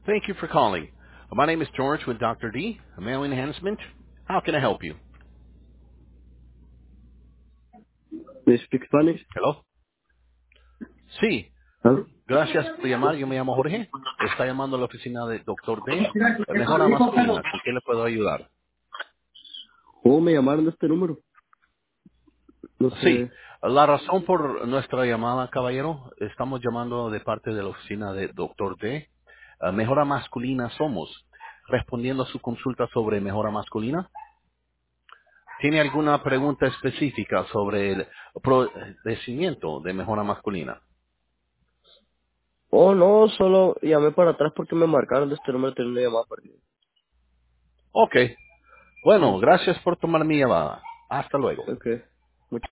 Thank you for calling. My name is George with Dr. D, Mail Enhancement. How can I help you? ¿Me speak Spanish? Hello. Sí, ¿Aló? gracias por llamar. Yo me llamo Jorge. Está llamando a la oficina de Dr. D, Mejora Masculina. ¿Con qué le puedo ayudar? ¿Cómo me llamaron de este número? No Sí, sé. la razón por nuestra llamada, caballero, estamos llamando de parte de la oficina de Dr. D. Mejora Masculina somos. Respondiendo a su consulta sobre mejora masculina, ¿tiene alguna pregunta específica sobre el procedimiento de mejora masculina? Oh, no, solo llamé para atrás porque me marcaron de este número, tenía una llamada perdida. Ok. Bueno, gracias por tomar mi llamada. Hasta luego. Ok.